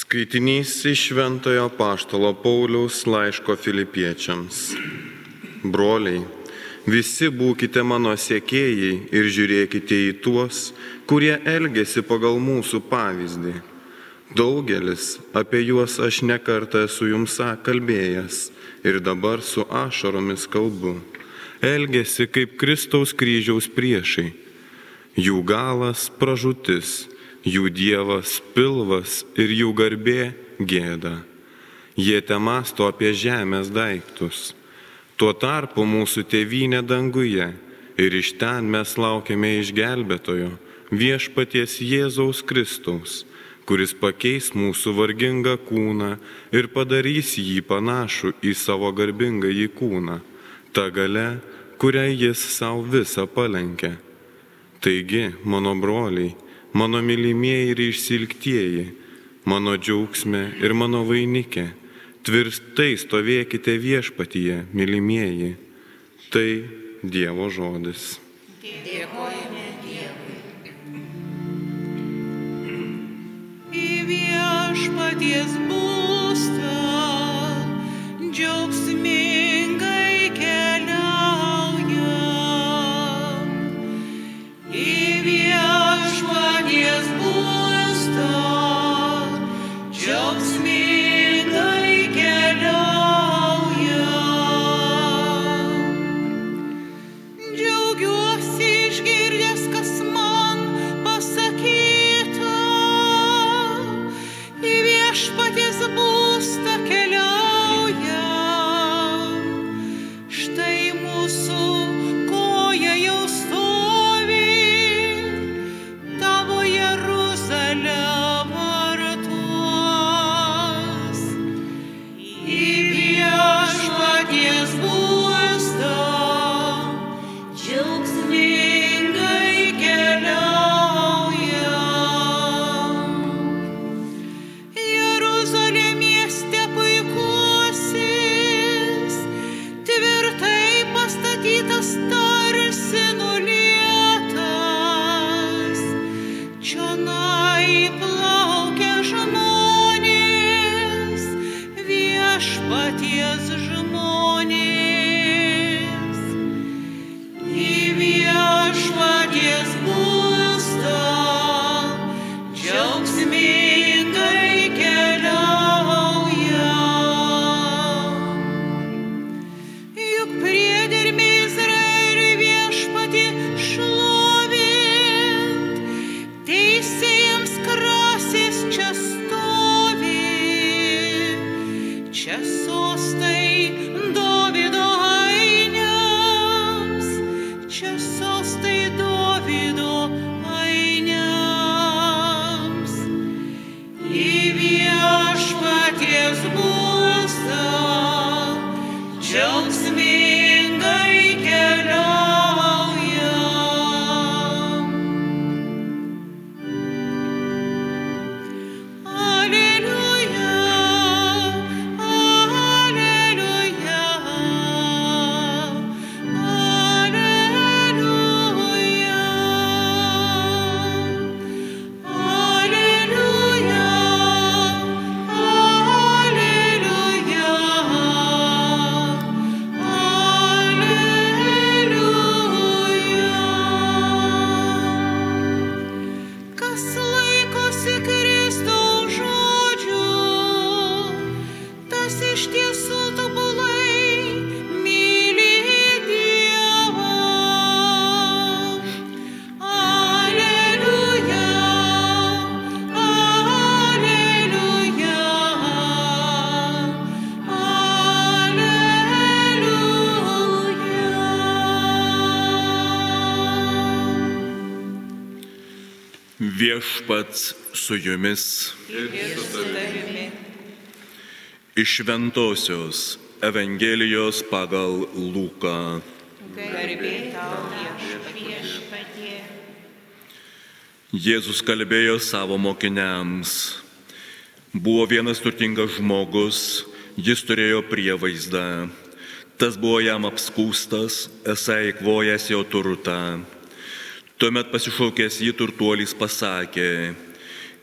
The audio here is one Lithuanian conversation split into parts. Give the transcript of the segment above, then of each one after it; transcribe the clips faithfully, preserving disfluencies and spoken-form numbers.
Skaitinys iš Šventojo apaštalo Pauliaus laiško Filipiečiams. Broliai, visi būkite mano sekėjai ir žiūrėkite į tuos, kurie elgesi pagal mūsų pavyzdį. Daugelis, apie juos aš nekartą esu jums kalbėjęs ir dabar su ašaromis kalbu. Elgesi kaip Kristaus kryžiaus priešai. Jų galas pražūtis, jų dievas pilvas ir jų garbė gėda. Jie temąsto apie žemės daiktus. Tuo tarpu mūsų tėvynė danguje ir iš ten mes laukiame išgelbėtojo, viešpaties Jėzaus Kristaus, kuris pakeis mūsų vargingą kūną ir padarys jį panašų į savo garbingąjį kūną, ta galia, kurią jis savo visą palenkė. Taigi, mano broliai, mano mylimieji ir išsilktieji, mano džiaugsme ir mano vainikė, tvirtai stovėkite viešpatyje, mylimieji. Tai Dievo žodis. Dėkojame Dievui. Į viešpaties būstą džiaugsmingai keliaujam. Į viešpaties būstą džiaugsmingai keliaujam. Džiaugiuosi išgirdęs, kas man pasakyta. Į viešpaties būstą keliaujam. Štai mūsų koja jau stovi tavo Jeruzalę vartuos. Į viešpaties būstą džiaugsmingai keliaujam. Jeruzalė mieste puikusis, tvirtai pastatytas tarsi nulietas. Čionai plaukia žmonės, viešpaties žmonės. Į viešpaties būstą džiaugsmingai keliaujam. Juk priedermė Izraeliui viešpatį šlovint, teisėjams krasės čia stovi. Čia sostai Dovydo ainiams, čia sostai Dovydo ainiams. Į viešpaties būstą džiaugsmingai keliaujam. Aleliuja, aleliuja, aleliuja, aleliuja, aleliuja. Kas laikosi Kristaus žodžių, tas iš tiesų tobulai myli Dievą. Aleliuja, aleliuja, aleliuja. Viešpats su jumis. Ir su tavimi. Iš Šventosios Evangelijos pagal Luką. Garbė tau viešpatie. Jėzus kalbėjo savo mokiniams. Buvo vienas turtingas žmogus, jis turėjo prievaizdą. Tas buvo jam apskūstas, esą eikvojęs jo turtą. Tuomet pasišaukęs jį turtuolis pasakė: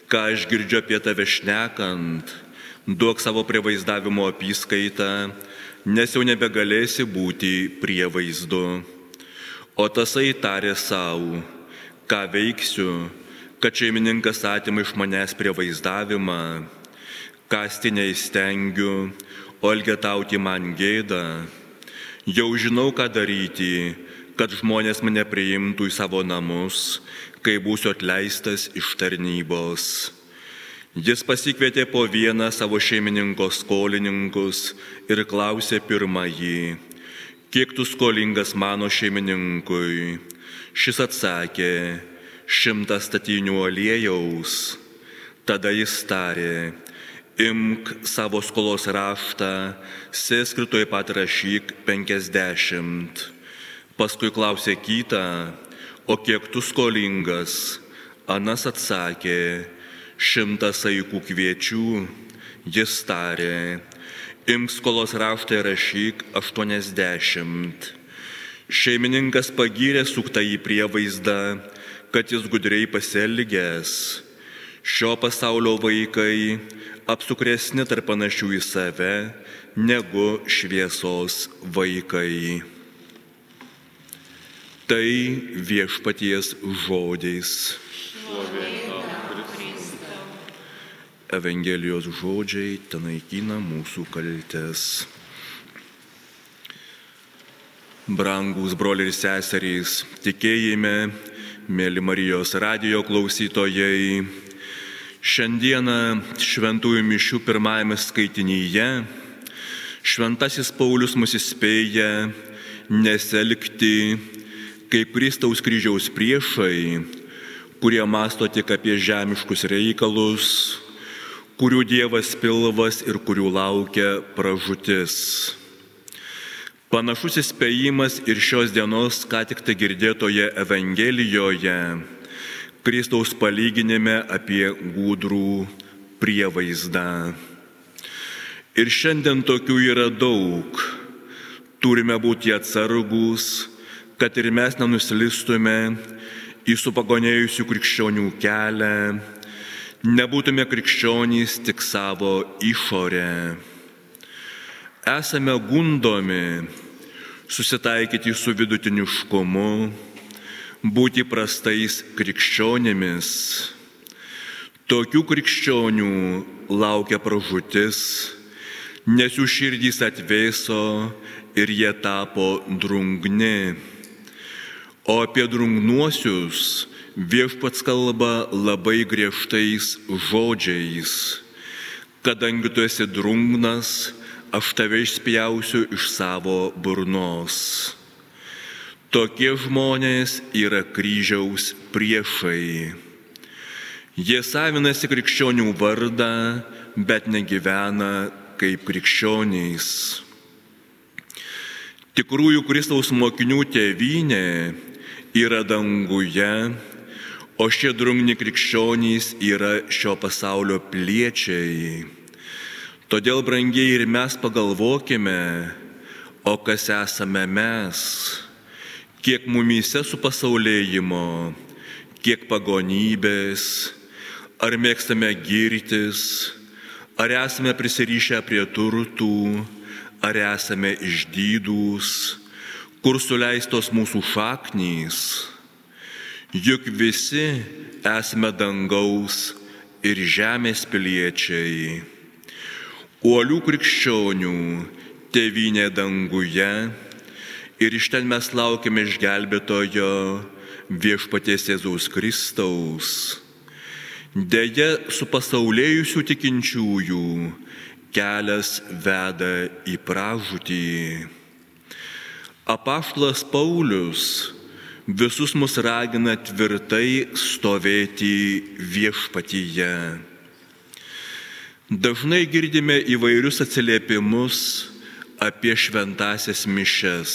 ką aš girdžiu apie tave šnekant, duok savo prievaizdavimo apyskaitą, nes jau nebegalėsi būti prievaizdu. O tasai tarė savo, ką veiksiu, kad šeimininkas atima iš manęs prievaizdavimą, kasti neįstengiu, o elgetauti man gėda. Jau žinau, ką daryti, kad žmonės mane priimtų į savo namus, kai būsiu atleistas iš tarnybos. Jis pasikvietė po vieną savo šeimininko skolininkus ir klausė pirmąjį, kiek tu skolingas mano šeimininkui? Šis atsakė, šimtas statinių aliejaus. Tada jis tarė, imk savo skolos raštą, sėsk ir tuoj pat rašyk penkiasdešimt. Paskui klausė kitą, o kiek tu skolingas? Anas atsakė, šimtas saikų kviečių. Jis tarė, imk skolos raštą ir rašyk aštuoniasdešimt. Šeimininkas pagyrė suktąjį prievaizdą, kad jis gudriai pasielgęs. Šio pasaulio vaikai apsukresni tarp panašių į save negu šviesos vaikai. Tai viešpaties žodžiais. Evangelijos žodžiai tenaikina mūsų kaltes. Brangūs broliai ir seserys, tikėjime, mėly Marijos radijo klausytojai, šiandieną šventųjų mišių pirmajame skaitinyje šventasis Paulius mus įspėja nesielgti kaip Kristaus kryžiaus priešai, kurie mąsto tik apie žemiškus reikalus, kurių dievas pilvas ir kurių laukia pražūtis. Panašus įspėjimas ir šios dienos ką tik tai girdėtoje Evangelijoje, Kristaus palyginime apie gudrų prievaizdą. Ir šiandien tokių yra daug. Turime būti atsargūs, kad ir mes nenuslystume į supagonėjusių krikščionių kelią, nebūtume krikščionys tik savo išorę. Esame gundomi susitaikyti su vidutiniškumu, būti prastais krikščionimis. Tokių krikščionių laukia pražūtis, nes jų širdys atvėso ir jie tapo drungni. O apie drungnuosius viešpats kalba labai griežtais žodžiais. Kadangi tu esi drungnas, aš tave išspjausiu iš savo burnos. Tokie žmonės yra kryžiaus priešai. Jie savinasi krikščionių vardą, bet negyvena kaip krikščionys. Tikrųjų Kristaus mokinių tėvynė yra danguje, o šie drungni krikščionys yra šio pasaulio piliečiai. Todėl, brangieji, ir mes pagalvokime, o kas esame mes, kiek mumyse supasaulėjimo, kiek pagonybės, ar mėgstame girtis, ar esame prisirišę prie turtų, ar esame išdydūs, kur suleistos mūsų šaknys. Juk visi esame dangaus ir žemės piliečiai. Uolių krikščionių tėvynė danguje ir iš ten mes laukiame išgelbėtojo viešpaties Jėzaus Kristaus. Deja, su pasaulėjusių tikinčiųjų kelias veda į pražūtį. Apaštalas Paulius visus mus ragina tvirtai stovėti viešpatyje. Dažnai girdime įvairius atsiliepimus apie šventąsias mišias.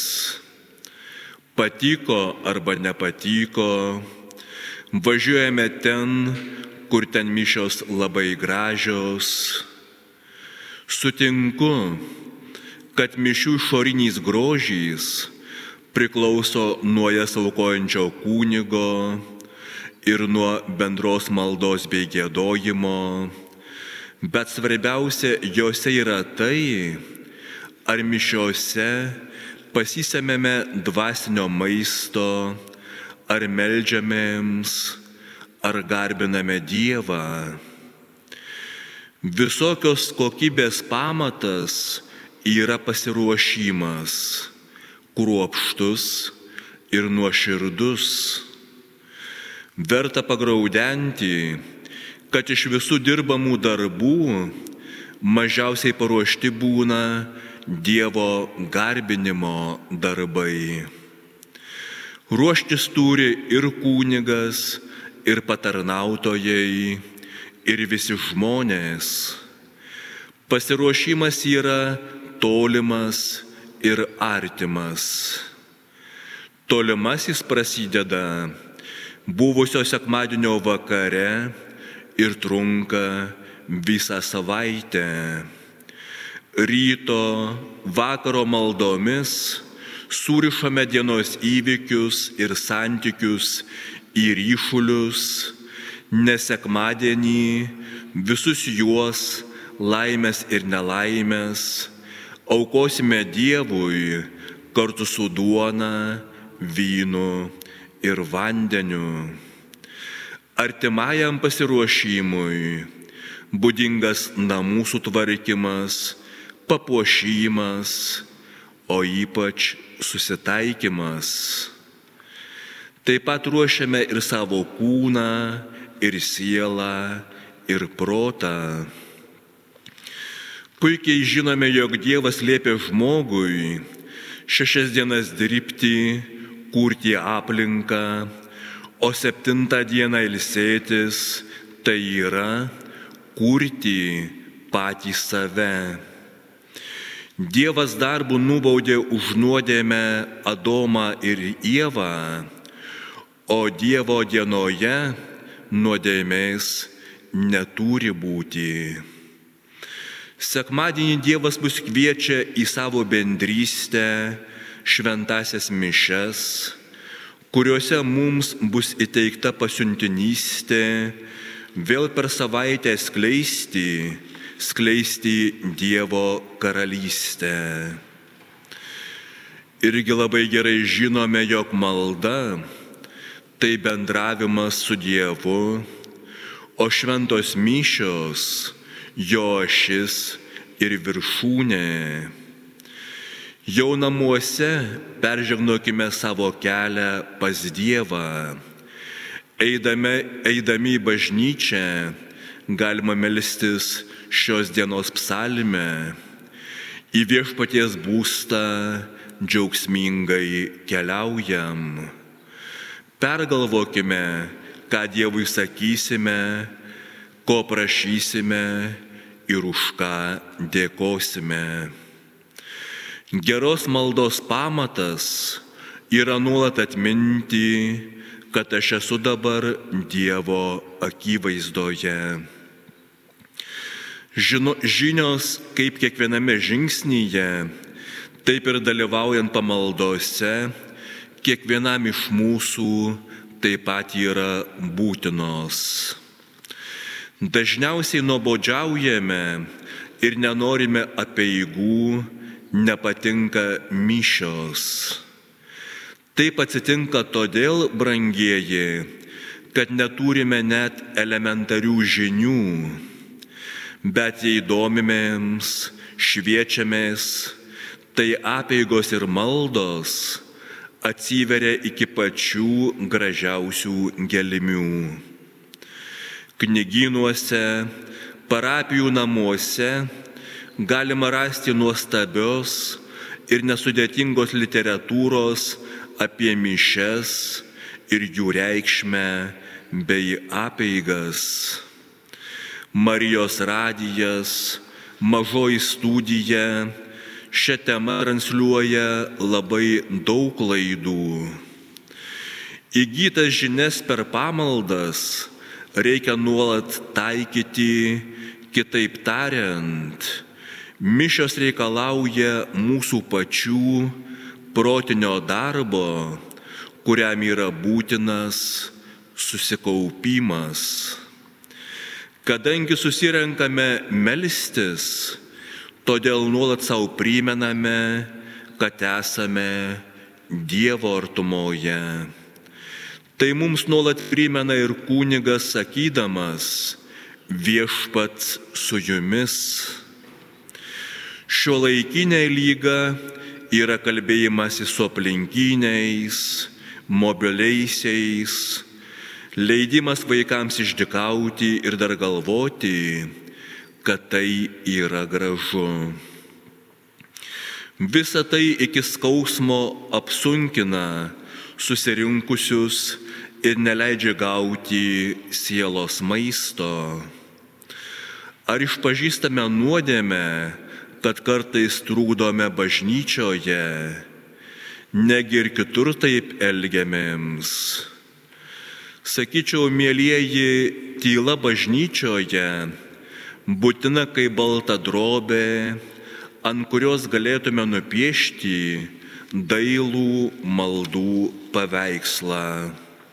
Patiko arba nepatiko, važiuojame ten, kur ten mišios labai gražios. Sutinku, kad mišių išorinis grožys priklauso nuo jas aukojančio kunigo ir nuo bendros maldos bei giedojimo, bet svarbiausia jose yra tai, ar mišiose pasisėmėme dvasinio maisto, ar meldžiamėms, ar garbiname Dievą. Visokios kokybės pamatas yra pasiruošimas, kruopštus ir nuoširdus. Verta pagraudenti, kad iš visų dirbamų darbų mažiausiai paruošti būna Dievo garbinimo darbai. Ruoštis turi ir kunigas, ir patarnautojai, ir visi žmonės. Pasiruošimas yra tolimas ir artimas. Tolimasis prasideda buvusio sekmadienio vakare ir trunka visą savaitę. Ryto, vakaro maldomis surišame dienos įvykius ir santykius į ryšulius, nes sekmadienį visus juos, laimės ir nelaimės, aukosime Dievui kartu su duona, vynu ir vandeniu. Artimajam pasiruošimui būdingas namų sutvarkymas, papuošimas, o ypač susitaikymas. Taip pat ruošiame ir savo kūną, ir sielą, ir protą. Puikiai žinome, jog Dievas liepia žmogui šešias dienas dirbti, kurti aplinką, o septintą dieną ilsėtis, tai yra kurti patį save. Dievas darbu nubaudė už nuodėmę Adomą ir Ievą, o Dievo dienoje nuodėmės neturi būti. Sekmadienį Dievas mus kviečia į savo bendrystę, šventasias mišias, kuriuose mums bus įteikta pasiuntinystė vėl per savaitę skleisti, skleisti Dievo karalystę. Irgi labai gerai žinome, jog malda tai bendravimas su Dievu, o šventos mišios jo ašis ir viršūnė. Jau namuose peržegnokime savo kelią pas Dievą. Eidami, eidami į bažnyčią galima melstis šios dienos psalmę. Į viešpaties būstą džiaugsmingai keliaujam. Pergalvokime, ką Dievui sakysime, ko prašysime ir už ką dėkosime. Geros maldos pamatas yra nuolat atminti, kad aš esu dabar Dievo akivaizdoje. Žino, žinios, kaip kiekviename žingsnyje, taip ir dalyvaujant pamaldose, kiekvienam iš mūsų taip pat yra būtinos. Dažniausiai nuobodžiaujame ir nenorime apeigų, nepatinka mišios. Taip atsitinka todėl, brangieji, kad neturime net elementarių žinių, bet jei domimėms, šviečiamės, tai apeigos ir maldos atsiveria iki pačių gražiausių gelmių. Knygynuose, parapijų namuose galima rasti nuostabios ir nesudėtingos literatūros apie mišias ir jų reikšmę bei apeigas. Marijos radijas, mažoji studija šią temą transliuoja labai daug laidų. Įgytas žinias per pamaldas reikia nuolat taikyti, kitaip tariant, mišios reikalauja mūsų pačių protinio darbo, kuriam yra būtinas susikaupimas. Kadangi susirenkame melstis, todėl nuolat savo primename, kad esame Dievo artumoje. Tai mums nuolat primena ir kunigas sakydamas, viešpats su jumis. Šiuolaikinė lyga yra kalbėjimasis su aplinkiniais, mobiliaisiais, leidimas vaikams išdykauti ir dar galvoti, kad tai yra gražu. Visa tai iki skausmo apsunkina susirinkusius ir neleidžia gauti sielos maisto. Ar išpažįstame nuodėmę, kad kartais trūkdome bažnyčioje, negi ir kitur taip elgiamėms? Sakyčiau, mielieji, tyla bažnyčioje būtina kaip balta drobė, ant kurios galėtume nupiešti dailų maldų paveikslą.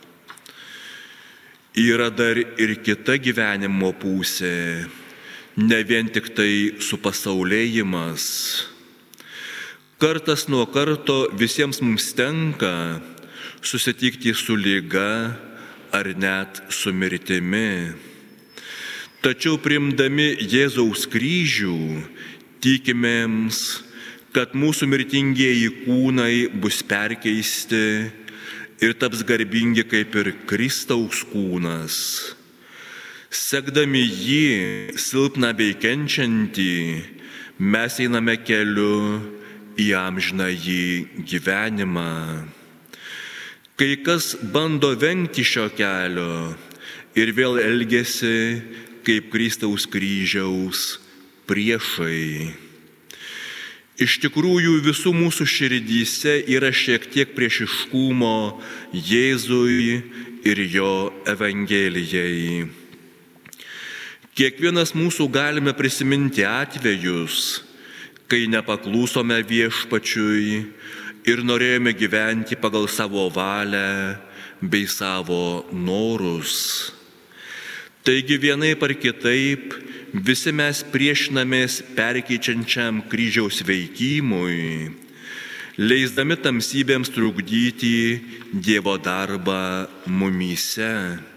Yra dar ir kita gyvenimo pusė, ne vien tik tai supasaulėjimas. Kartas nuo karto visiems mums tenka susitikti su liga ar net su mirtimi. Tačiau priimdami Jėzaus kryžių, tikimėms, kad mūsų mirtingieji kūnai bus perkeisti ir taps garbingi kaip ir Kristaus kūnas. Sekdami jį, silpną bei kenčiantį, mes einame keliu į amžinąjį gyvenimą. Kai kas bando vengti šio kelio ir vėl elgiasi kaip Kristaus kryžiaus priešai. Iš tikrųjų, visų mūsų širdyse yra šiek tiek priešiškumo Jėzui ir jo Evangelijai. Kiekvienas mūsų galime prisiminti atvejus, kai nepaklūsome viešpačiui ir norėjome gyventi pagal savo valią bei savo norus. Taigi vienaip ar kitaip visi mes priešinamės perkeičiančiam kryžiaus veikimui, leisdami tamsybėms trukdyti Dievo darbą mumyse.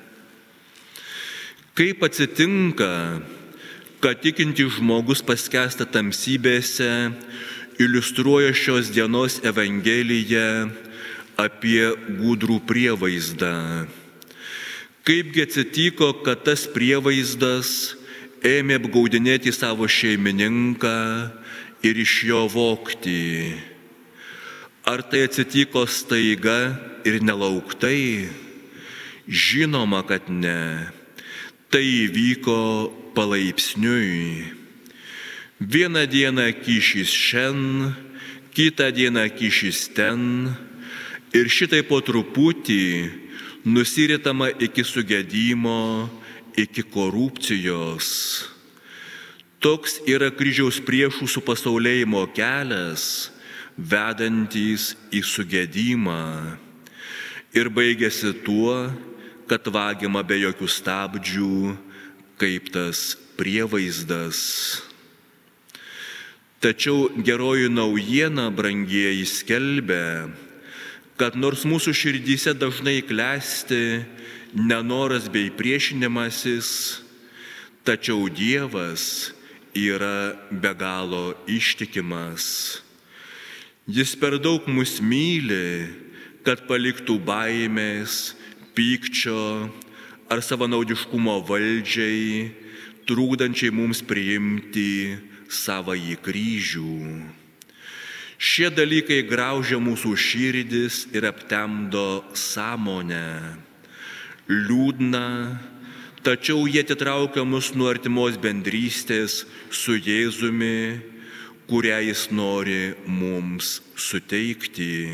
Kaip atsitinka, kad tikintis žmogus paskęsta tamsybėse, iliustruoja šios dienos Evangelija apie gudrų prievaizdą. Kaipgi atsitiko, kad tas prievaizdas ėmė apgaudinėti savo šeimininką ir iš jo vogti? Ar tai atsitiko staiga ir nelauktai? Žinoma, kad ne. Tai įvyko palaipsniui. Vieną dieną kyšis šen, kitą dieną kyšis ten ir šitai po truputį nusiritama iki sugedimo, iki korupcijos. Toks yra kryžiaus priešų supasaulėjimo kelias, vedantys į sugedimą. Ir baigėsi tuo, kad vagiama be jokių stabdžių, kaip tas prievaizdas. Tačiau geroji naujiena, brangieji, skelbia, kad nors mūsų širdyse dažnai klesti nenoras bei priešinimasis, tačiau Dievas yra be galo ištikimas. Jis per daug mus myli, kad paliktų baimės, pykčio ar savanaudiškumo valdžiai, trukdančiai mums priimti savąjį kryžių. Šie dalykai graužia mūsų širdis ir aptemdo sąmonę. Liūdna, tačiau jie atitraukia mus nuo artimos bendrystės su Jėzumi, kurią Jis nori mums suteikti.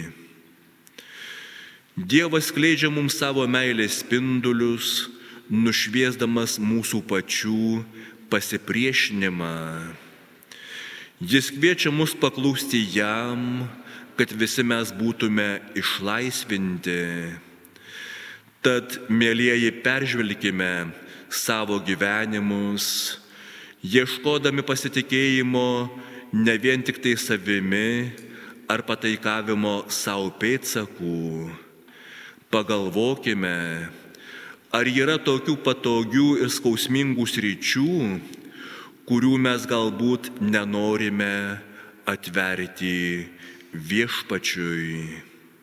Dievas skleidžia mums savo meilės spindulius, nušviesdamas mūsų pačių pasipriešinimą. Jis kviečia mus paklūsti jam, kad visi mes būtume išlaisvinti. Tad, mėlyjeji, peržvelkime savo gyvenimus, ieškodami pasitikėjimo ne vien tik tai savimi ar pataikavimo savo pėdsakų. Pagalvokime, ar yra tokių patogių ir skausmingų sričių, kurių mes galbūt nenorime atverti viešpačiui.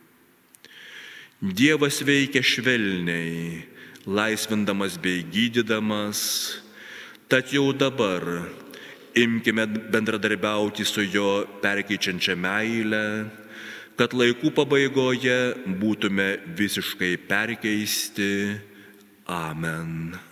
Dievas veikia švelniai, laisvindamas bei gydydamas, tad jau dabar imkime bendradarbiauti su jo perkeičiančia meile, kad laikų pabaigoje būtume visiškai perkeisti. Amen.